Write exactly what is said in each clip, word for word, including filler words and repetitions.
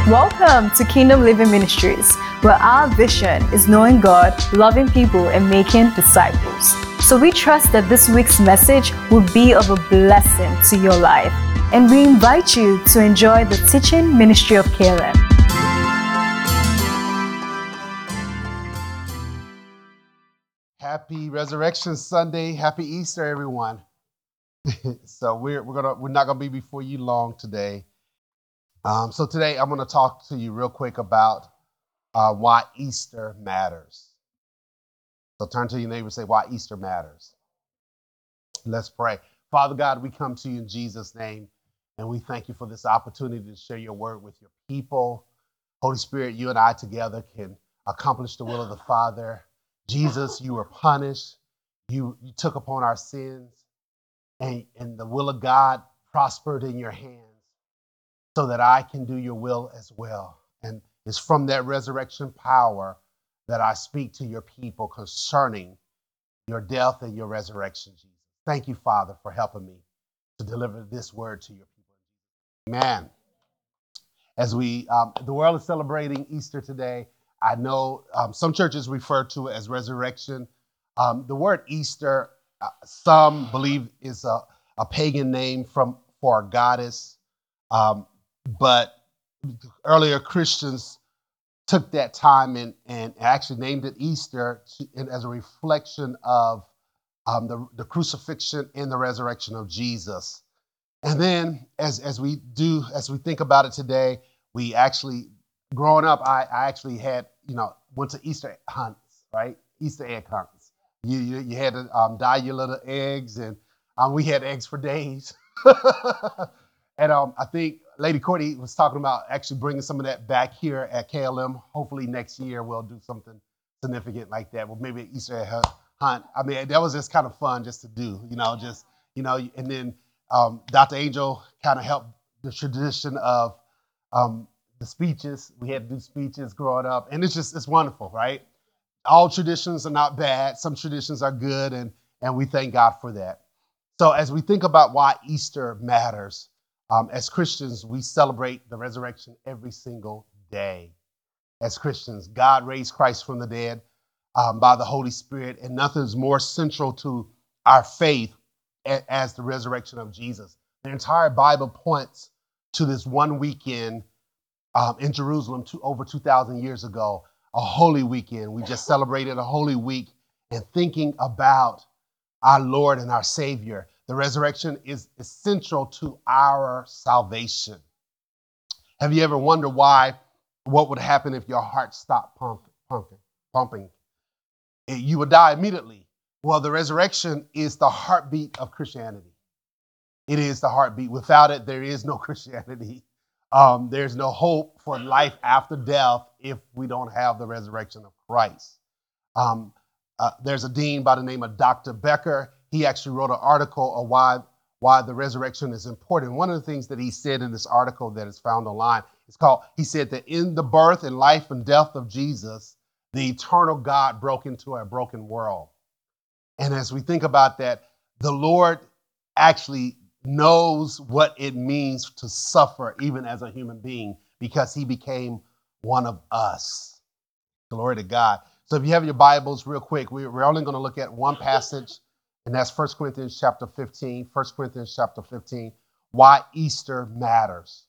Welcome to Kingdom Living Ministries, where our vision is knowing God, loving people, and making disciples. So we trust that this week's message will be of a blessing to your life, and we invite you to enjoy the teaching ministry of K L M. Happy Resurrection Sunday. Happy Easter, everyone. so we're we're gonna we're not gonna be before you long today. Um, so today I'm gonna talk to you real quick about uh, why Easter matters. So turn to your neighbor and say, why Easter matters. Let's pray. Father God, we come to you in Jesus' name, and we thank you for this opportunity to share your word with your people. Holy Spirit, you and I together can accomplish the will of the Father. Jesus, you were punished. You, you took upon our sins, and, and the will of God prospered in your hands so that I can do your will as well. And it's from that resurrection power that I speak to your people concerning your death and your resurrection, Jesus. Thank you, Father, for helping me to deliver this word to your people. Amen. As we, um, the world is celebrating Easter today. I know um, some churches refer to it as resurrection. Um, the word Easter, uh, some believe is a, a pagan name from for a goddess, um, but earlier Christians took that time and, and actually named it Easter to, as a reflection of um, the, the crucifixion and the resurrection of Jesus. And then as, as we do, as we think about it today, we actually, growing up, I, I actually had, you know, went to Easter hunts, right? Easter egg hunts. You you, you had to um, dye your little eggs, and um, we had eggs for days. and um, I think Lady Courtney was talking about actually bringing some of that back here at K L M. Hopefully next year we'll do something significant like that. Well, maybe an Easter egg hunt. I mean, that was just kind of fun just to do, you know, just, you know, and then um, Doctor Angel kind of helped the tradition of um, the speeches. We had to do speeches growing up, and it's just, it's wonderful, right? All traditions are not bad. Some traditions are good, and, and we thank God for that. So as we think about why Easter matters, um, as Christians, we celebrate the resurrection every single day. As Christians, God raised Christ from the dead um, by the Holy Spirit, and nothing is more central to our faith a- as the resurrection of Jesus. The entire Bible points to this one weekend um, in Jerusalem two, over two thousand years ago, a holy weekend. We just celebrated a holy week, and thinking about our Lord and our Savior. The resurrection is essential to our salvation. Have you ever wondered why, what would happen if your heart stopped pumping, pumping, pumping? You would die immediately. Well, the resurrection is the heartbeat of Christianity. It is the heartbeat. Without it, there is no Christianity. Um, there's no hope for life after death if we don't have the resurrection of Christ. Um, uh, there's a dean by the name of Doctor Becker. He actually wrote an article on why, why the resurrection is important. One of the things that he said in this article that is found online is called, he said that in the birth and life and death of Jesus, the eternal God broke into a broken world. And as we think about that, the Lord actually knows what it means to suffer even as a human being because he became one of us. Glory to God. So if you have your Bibles real quick, we're only going to look at one passage, and that's First Corinthians chapter fifteen. First Corinthians chapter fifteen, why Easter matters.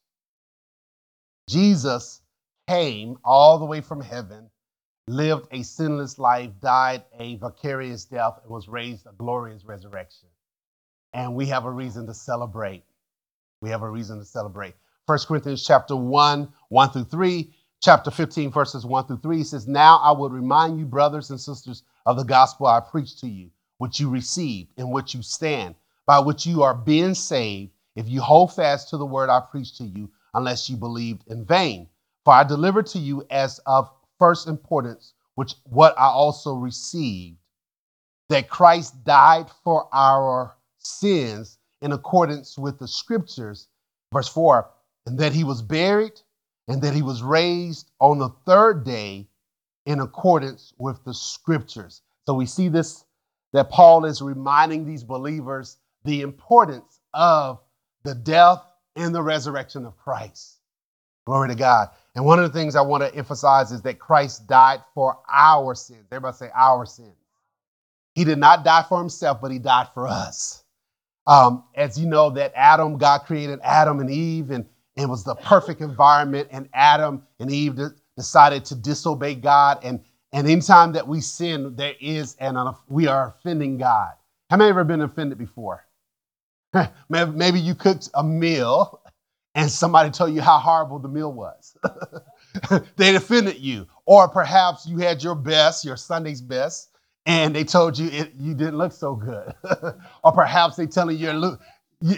Jesus came all the way from heaven, lived a sinless life, died a vicarious death, and was raised a glorious resurrection. And we have a reason to celebrate. We have a reason to celebrate. First Corinthians chapter one, one through three, chapter fifteen, verses one through three says, now I would remind you, brothers and sisters, of the gospel I preached to you, which you received, in which you stand, by which you are being saved, if you hold fast to the word I preached to you, unless you believed in vain. For I delivered to you as of first importance, which what I also received, that Christ died for our sins in accordance with the scriptures. Verse four, and that he was buried, and that he was raised on the third day in accordance with the scriptures. So we see this, that Paul is reminding these believers the importance of the death and the resurrection of Christ. Glory to God. And one of the things I want to emphasize is that Christ died for our sins. Everybody say our sins. He did not die for himself, but he died for us. Um, as you know, that Adam, God created Adam and Eve, and it was the perfect environment, and Adam and Eve de- decided to disobey God. And, and anytime that we sin, there is an, uh, we are offending God. How many have ever been offended before? maybe, maybe you cooked a meal and somebody told you how horrible the meal was. They offended you. Or perhaps you had your best, your Sunday's best, and they told you it, you didn't look so good. Or perhaps they telling you look, you,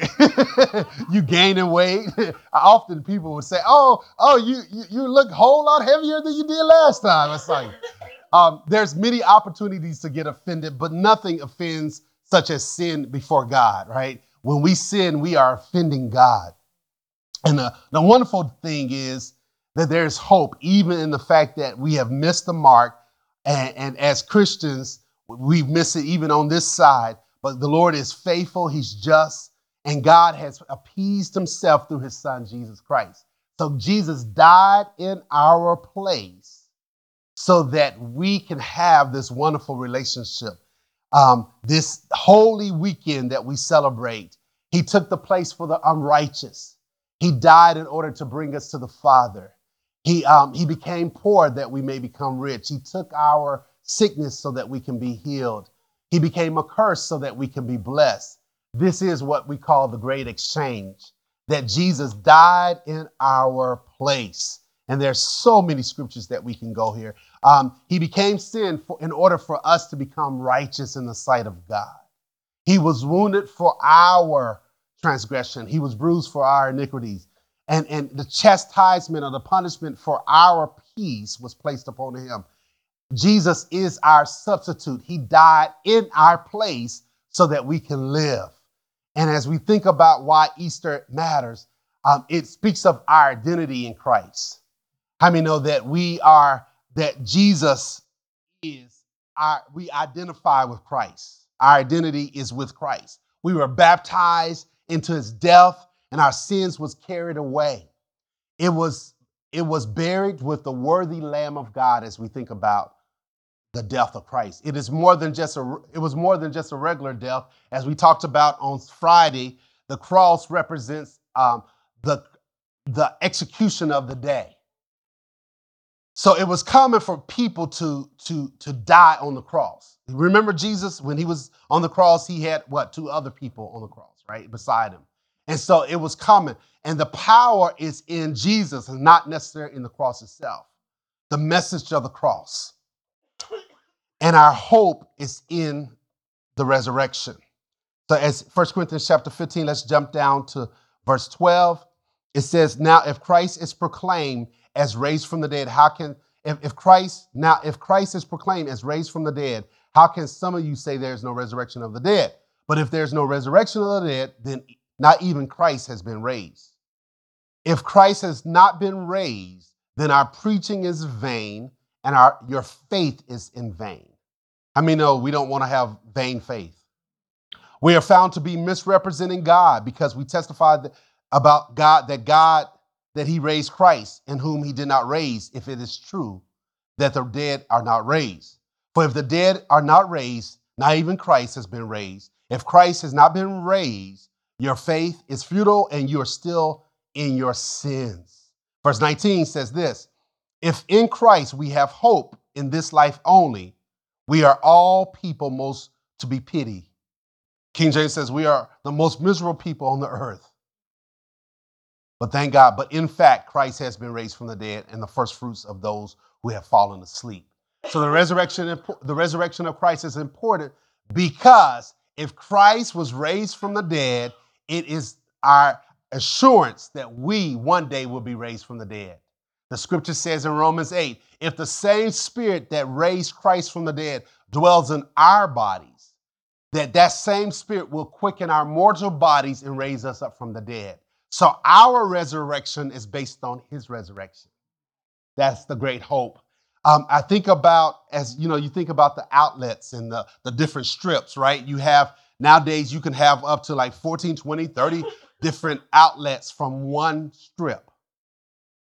you gaining weight. Often people would say, oh, oh, you, you, you look a whole lot heavier than you did last time. It's like, um, there's many opportunities to get offended, but nothing offends such as sin before God, right? When we sin, we are offending God. And the, the wonderful thing is that there's hope, even in the fact that we have missed the mark. And, and as Christians, we miss it even on this side. But the Lord is faithful. He's just. And God has appeased himself through his son, Jesus Christ. So Jesus died in our place so that we can have this wonderful relationship. Um, this holy weekend that we celebrate, he took the place for the unrighteous. He died in order to bring us to the Father. He, um, he became poor that we may become rich. He took our sickness so that we can be healed. He became a curse so that we can be blessed. This is what we call the great exchange, that Jesus died in our place. And there's so many scriptures that we can go here. Um, he became sin for, in order for us to become righteous in the sight of God. He was wounded for our transgression. He was bruised for our iniquities. And, and the chastisement or the punishment for our peace was placed upon him. Jesus is our substitute. He died in our place so that we can live. And as we think about why Easter matters, um, it speaks of our identity in Christ. How many know that we are, that Jesus is our, we identify with Christ. Our identity is with Christ. We were baptized into his death, and our sins was carried away. It was, it was buried with the worthy Lamb of God as we think about the death of Christ. It is more than just a, it was more than just a regular death. As we talked about on Friday, the cross represents um, the, the execution of the day. So it was common for people to, to, to die on the cross. Remember Jesus, when he was on the cross, he had what? Two other people on the cross, right? Beside him. And so it was common. And the power is in Jesus and not necessarily in the cross itself. The message of the cross. And our hope is in the resurrection. So as First Corinthians chapter fifteen, let's jump down to verse twelve. It says, now if Christ is proclaimed as raised from the dead, how can, if, if Christ, now if Christ is proclaimed as raised from the dead, how can some of you say there's no resurrection of the dead? But if there's no resurrection of the dead, then not even Christ has been raised. If Christ has not been raised, then our preaching is vain and our your faith is in vain. I mean, no, we don't want to have vain faith. We are found to be misrepresenting God because we testified about God, that God, that he raised Christ, in whom he did not raise, if it is true that the dead are not raised. For if the dead are not raised, not even Christ has been raised. If Christ has not been raised, your faith is futile and you are still in your sins. Verse nineteen says this, if in Christ we have hope in this life only, we are all people most to be pitied. King James says we are the most miserable people on the earth. But thank God, but in fact, Christ has been raised from the dead and the first fruits of those who have fallen asleep. So the resurrection, the resurrection of Christ is important because if Christ was raised from the dead, it is our assurance that we one day will be raised from the dead. The scripture says in Romans eight, if the same spirit that raised Christ from the dead dwells in our bodies, that that same spirit will quicken our mortal bodies and raise us up from the dead. So our resurrection is based on his resurrection. That's the great hope. Um, I think about, as you know, you think about the outlets and the, the different strips, right? You have, nowadays you can have up to like fourteen, twenty, thirty different outlets from one strip.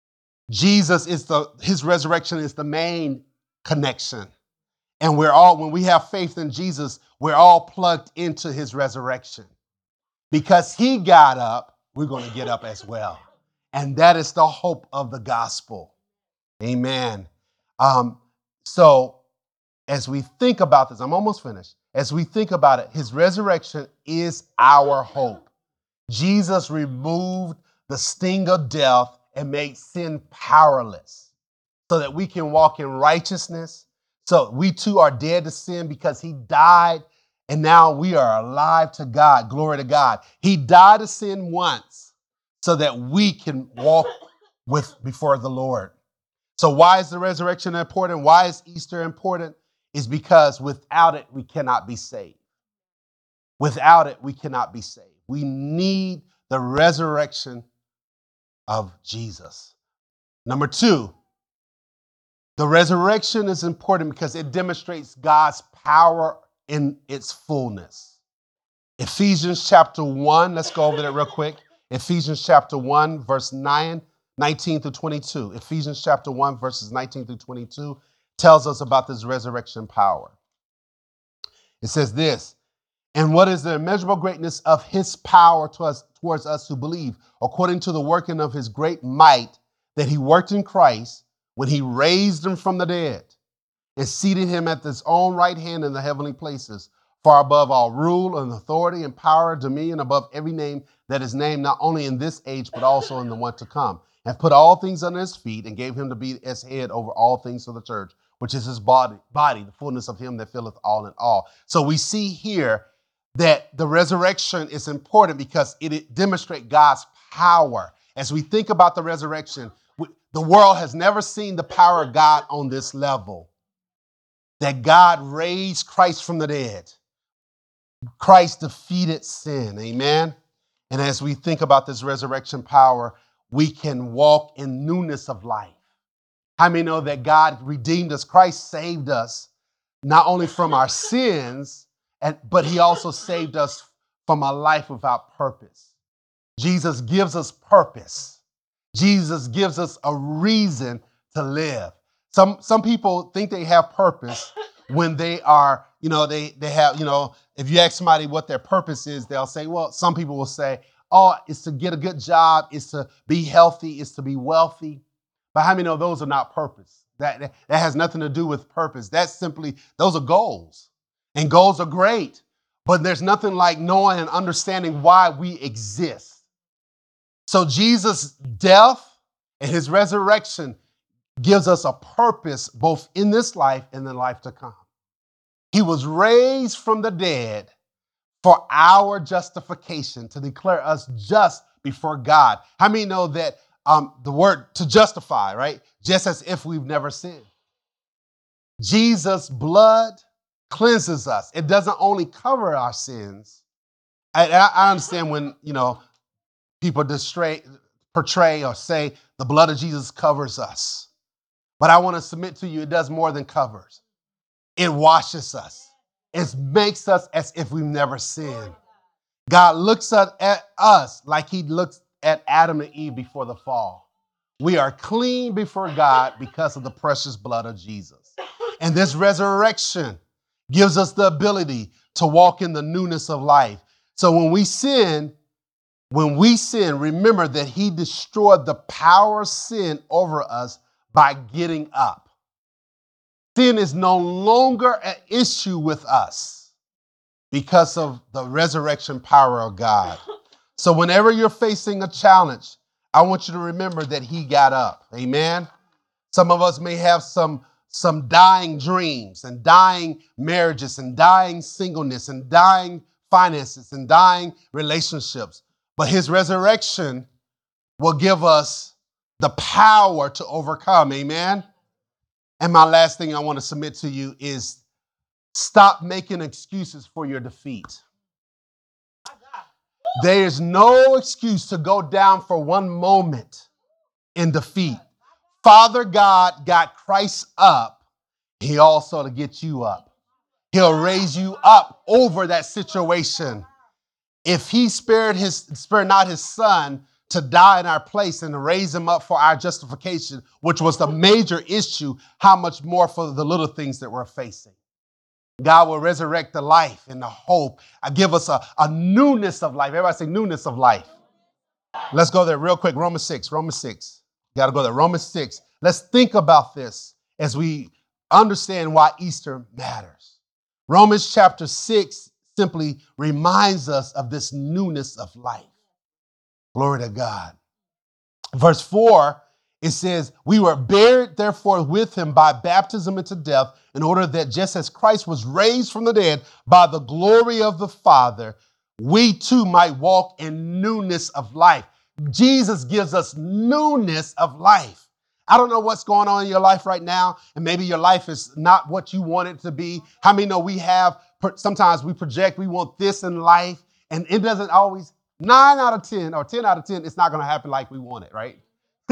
Jesus is the, his resurrection is the main connection. And we're all, when we have faith in Jesus, we're all plugged into his resurrection. Because he got up, we're going to get up as well. And that is the hope of the gospel. Amen. Um, so as we think about this, I'm almost finished. As we think about it, his resurrection is our hope. Jesus removed the sting of death and made sin powerless so that we can walk in righteousness. So we too are dead to sin because he died and now we are alive to God. Glory to God. He died to sin once so that we can walk with before the Lord. So why is the resurrection important? Why is Easter important? Is because without it, we cannot be saved. Without it, we cannot be saved. We need the resurrection of Jesus. Number two, the resurrection is important because it demonstrates God's power in its fullness. Ephesians chapter one, let's go over that real quick. Ephesians chapter one, verse nine, nineteen through twenty-two. Ephesians chapter one, verses nineteen through twenty-two tells us about this resurrection power. It says this, and what is the immeasurable greatness of his power to us, towards us who believe, according to the working of his great might that he worked in Christ when he raised him from the dead and seated him at his own right hand in the heavenly places, far above all rule and authority and power, dominion, above every name that is named, not only in this age, but also in the one to come, and put all things under his feet and gave him to be as head over all things to the church, which is his body, body, the fullness of him that filleth all in all. So we see here that the resurrection is important because it, it demonstrates God's power. As we think about the resurrection, we, the world has never seen the power of God on this level. That God raised Christ from the dead. Christ defeated sin. Amen. And as we think about this resurrection power, we can walk in newness of life. How many know that God redeemed us? Christ saved us not only from our sins, and, but he also saved us from a life without purpose. Jesus gives us purpose. Jesus gives us a reason to live. Some, some people think they have purpose when they are, you know, they, they have, you know, if you ask somebody what their purpose is, they'll say, well, some people will say, oh, it's to get a good job, it's to be healthy, it's to be wealthy. But how many know those are not purpose? That, that, that has nothing to do with purpose. That's simply, those are goals. And goals are great, but there's nothing like knowing and understanding why we exist. So Jesus' death and his resurrection gives us a purpose both in this life and the life to come. He was raised from the dead for our justification, to declare us just before God. How many know that um, the word to justify, right? Just as if we've never sinned. Jesus' blood cleanses us. It doesn't only cover our sins. I, I understand when, you know, people distray, portray or say the blood of Jesus covers us. But I want to submit to you, it does more than covers. It washes us. It makes us as if we've never sinned. God looks at, at us like he looks at Adam and Eve before the fall. We are clean before God because of the precious blood of Jesus. And this resurrection gives us the ability to walk in the newness of life. So when we sin, when we sin, remember that he destroyed the power of sin over us by getting up. Sin is no longer an issue with us because of the resurrection power of God. So whenever you're facing a challenge, I want you to remember that he got up. Amen. Some of us may have some, some dying dreams and dying marriages and dying singleness and dying finances and dying relationships. But his resurrection will give us the power to overcome. Amen. And my last thing I want to submit to you is stop making excuses for your defeat. There is no excuse to go down for one moment in defeat. Father God got Christ up. He also to get you up. He'll raise you up over that situation. If he spared his spared not his son to die in our place and to raise him up for our justification, which was the major issue, how much more for the little things that we're facing. God will resurrect the life and the hope. I give us a, a newness of life. Everybody say newness of life. Let's go there real quick. Romans six, Romans six. Got to go there. Romans six. Let's think about this as we understand why Easter matters. Romans chapter six simply reminds us of this newness of life. Glory to God. Verse four, it says, we were buried, therefore, with him by baptism into death, in order that just as Christ was raised from the dead by the glory of the Father, we too might walk in newness of life. Jesus gives us newness of life. I don't know what's going on in your life right now, and maybe your life is not what you want it to be. How many know we have, sometimes we project we want this in life, and it doesn't always, nine out of ten or ten out of ten, it's not going to happen like we want it, right?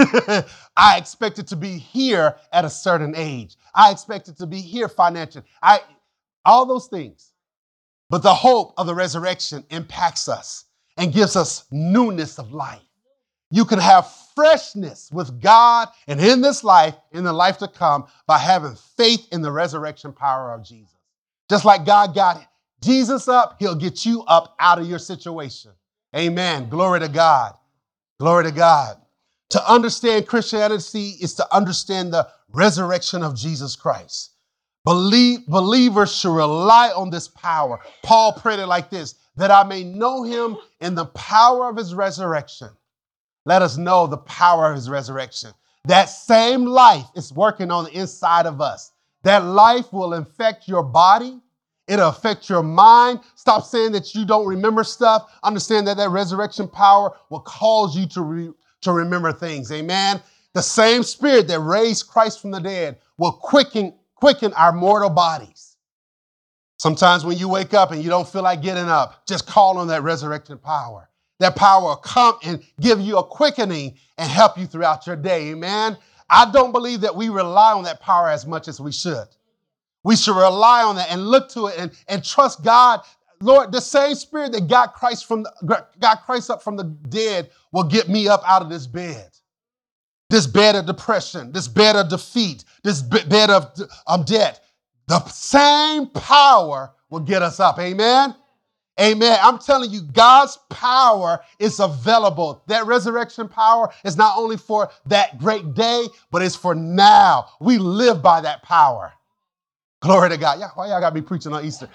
I expect it to be here at a certain age. I expect it to be here financially. I, all those things. But the hope of the resurrection impacts us and gives us newness of life. You can have freshness with God and in this life, in the life to come, by having faith in the resurrection power of Jesus. Just like God got Jesus up, he'll get you up out of your situation. Amen. Glory to God. Glory to God. To understand Christianity is to understand the resurrection of Jesus Christ. Believe, believers should rely on this power. Paul prayed it like this, that I may know him in the power of his resurrection. Let us know the power of his resurrection. That same life is working on the inside of us. That life will infect your body. It'll affect your mind. Stop saying that you don't remember stuff. Understand that that resurrection power will cause you to, re, to remember things. Amen. The same spirit that raised Christ from the dead will quicken, quicken our mortal bodies. Sometimes when you wake up and you don't feel like getting up, just call on that resurrection power. That power will come and give you a quickening and help you throughout your day. Amen. I don't believe that we rely on that power as much as we should. We should rely on that and look to it and, and trust God. Lord, the same spirit that got Christ from the, got Christ up from the dead will get me up out of this bed. This bed of depression, this bed of defeat, this bed of, of debt. The same power will get us up. Amen. Amen. I'm telling you, God's power is available. That resurrection power is not only for that great day, but it's for now. We live by that power. Glory to God. Why y'all got me preaching on Easter?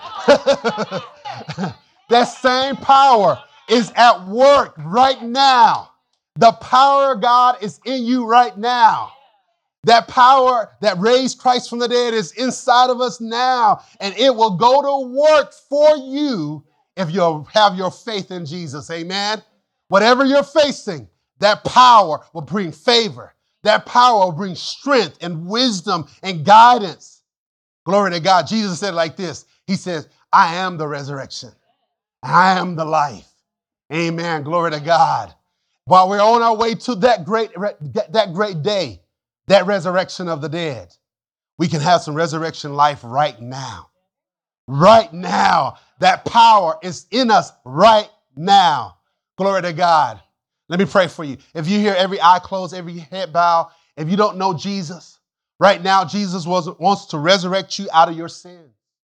That same power is at work right now. The power of God is in you right now. That power that raised Christ from the dead is inside of us now, and it will go to work for you if you have your faith in Jesus. Amen. Whatever you're facing, that power will bring favor. That power will bring strength and wisdom and guidance. Glory to God. Jesus said it like this. He says, I am the resurrection. I am the life. Amen. Glory to God. While we're on our way to that great, that great day, that resurrection of the dead, we can have some resurrection life right now. Right now. That power is in us right now. Glory to God. Let me pray for you. If you hear every eye closed, every head bow, if you don't know Jesus, right now, Jesus was, wants to resurrect you out of your sin.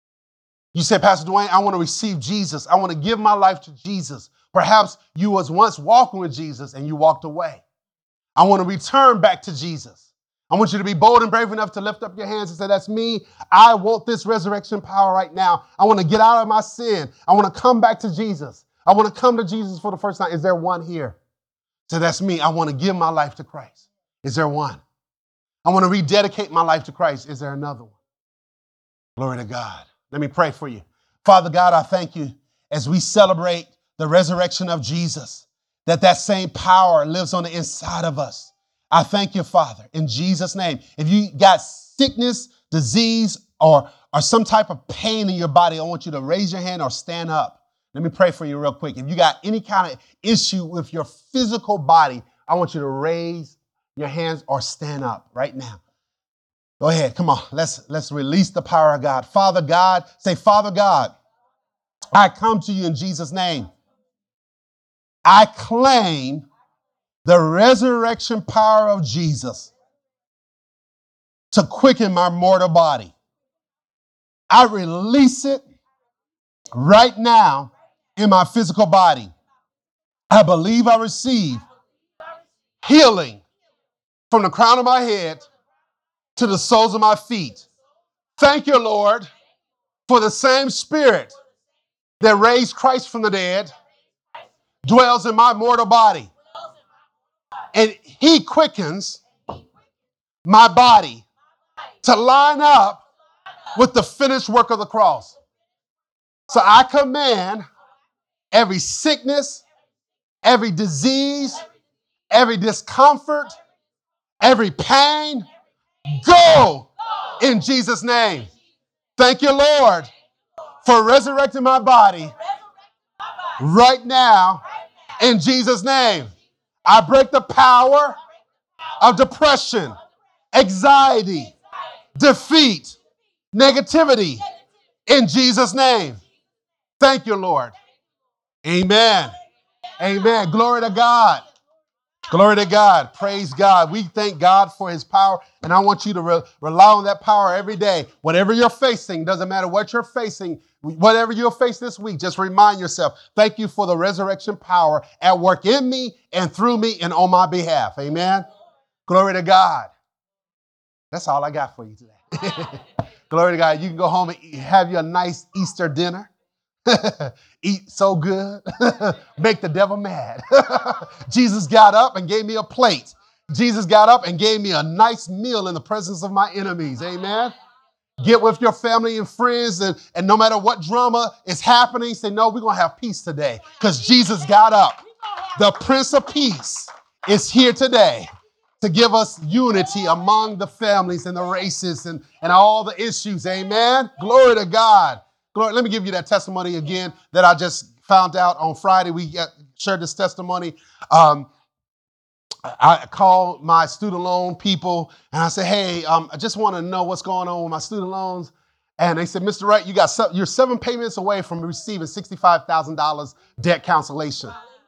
You said, Pastor Dwayne, I want to receive Jesus. I want to give my life to Jesus. Perhaps you was once walking with Jesus and you walked away. I want to return back to Jesus. I want you to be bold and brave enough to lift up your hands and say, that's me. I want this resurrection power right now. I want to get out of my sin. I want to come back to Jesus. I want to come to Jesus for the first time. Is there one here? So that's me. I want to give my life to Christ. Is there one? I want to rededicate my life to Christ. Is there another one? Glory to God. Let me pray for you. Father God, I thank you as we celebrate the resurrection of Jesus, that that same power lives on the inside of us. I thank you, Father, in Jesus' name. If you got sickness, disease, or, or some type of pain in your body, I want you to raise your hand or stand up. Let me pray for you real quick. If you got any kind of issue with your physical body, I want you to raise your hands or stand up right now. Go ahead. Come on. Let's, let's release the power of God. Father God, say, Father God, I come to you in Jesus' name. I claim the resurrection power of Jesus to quicken my mortal body. I release it right now in my physical body. I believe I receive healing from the crown of my head to the soles of my feet. Thank you, Lord, for the same Spirit that raised Christ from the dead dwells in my mortal body. And he quickens my body to line up with the finished work of the cross. So I command every sickness, every disease, every discomfort, every pain, go in Jesus' name. Thank you, Lord, for resurrecting my body right now in Jesus' name. I break the power of depression, anxiety, defeat, negativity in Jesus' name. Thank you, Lord. Amen. Amen. Glory to God. Glory to God. Praise God. We thank God for his power. And I want you to re- rely on that power every day. Whatever you're facing, doesn't matter what you're facing, whatever you'll face this week, just remind yourself, thank you for the resurrection power at work in me and through me and on my behalf. Amen. Glory to God. That's all I got for you today. Glory to God. You can go home and eat, have you a nice Easter dinner. Eat so good. Make the devil mad. Jesus got up and gave me a plate. Jesus got up and gave me a nice meal in the presence of my enemies. Amen. Get with your family and friends, and, and no matter what drama is happening, say, no, we're going to have peace today because Jesus got up. The Prince of Peace is here today to give us unity among the families and the races and, and all the issues. Amen. Glory to God. Glory. Let me give you that testimony again that I just found out on Friday. We got, shared this testimony. Um, I called my student loan people and I said, hey, um, I just want to know what's going on with my student loans. And they said, Mister Wright, you got se- you're seven payments away from receiving sixty-five thousand dollars debt cancellation.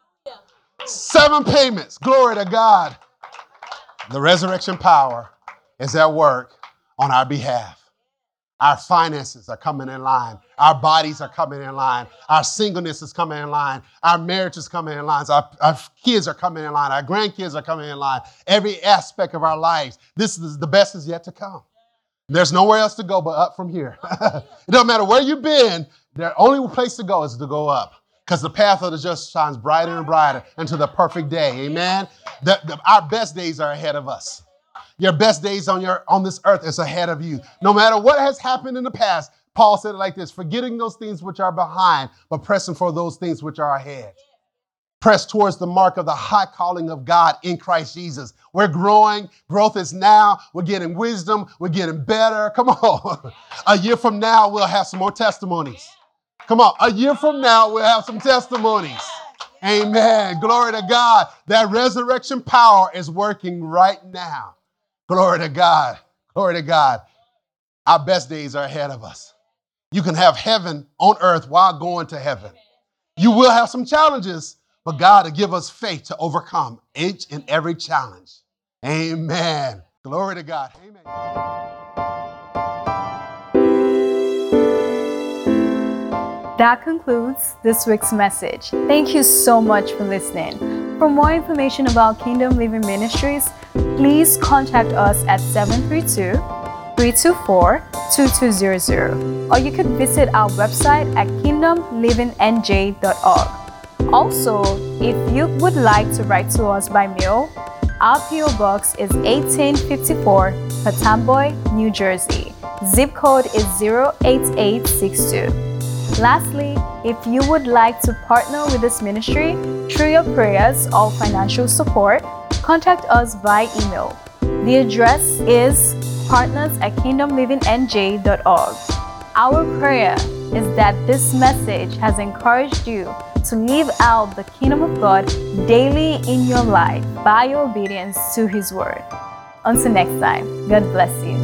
Seven payments. Glory to God. The resurrection power is at work on our behalf. Our finances are coming in line. Our bodies are coming in line. Our singleness is coming in line. Our marriage is coming in line. Our, our kids are coming in line. Our grandkids are coming in line. Every aspect of our lives. This is the best is yet to come. There's nowhere else to go but up from here. It doesn't matter where you've been. The only place to go is to go up. Because the path of the just shines brighter and brighter until the perfect day. Amen. The, the, our best days are ahead of us. Your best days on your on this earth is ahead of you. No matter what has happened in the past, Paul said it like this, forgetting those things which are behind, but pressing for those things which are ahead. Press towards the mark of the high calling of God in Christ Jesus. We're growing. Growth is now. We're getting wisdom. We're getting better. Come on. A year from now, we'll have some more testimonies. Come on. A year from now, we'll have some testimonies. Amen. Glory to God. That resurrection power is working right now. Glory to God. Glory to God. Our best days are ahead of us. You can have heaven on earth while going to heaven. You will have some challenges, but God will give us faith to overcome each and every challenge. Amen. Glory to God. Amen. That concludes this week's message. Thank you so much for listening. For more information about Kingdom Living Ministries, please contact us at seven three two, three two four, two two zero zero, or you could visit our website at kingdom living n j dot org. Also, if you would like to write to us by mail, our P O Box is eighteen fifty-four, Patamboy, New Jersey. Zip code is zero eight eight six two. Lastly, if you would like to partner with this ministry through your prayers or financial support, contact us via email. The address is partners at kingdom living n j dot org. Our prayer is that this message has encouraged you to live out the kingdom of God daily in your life by your obedience to His word. Until next time, God bless you.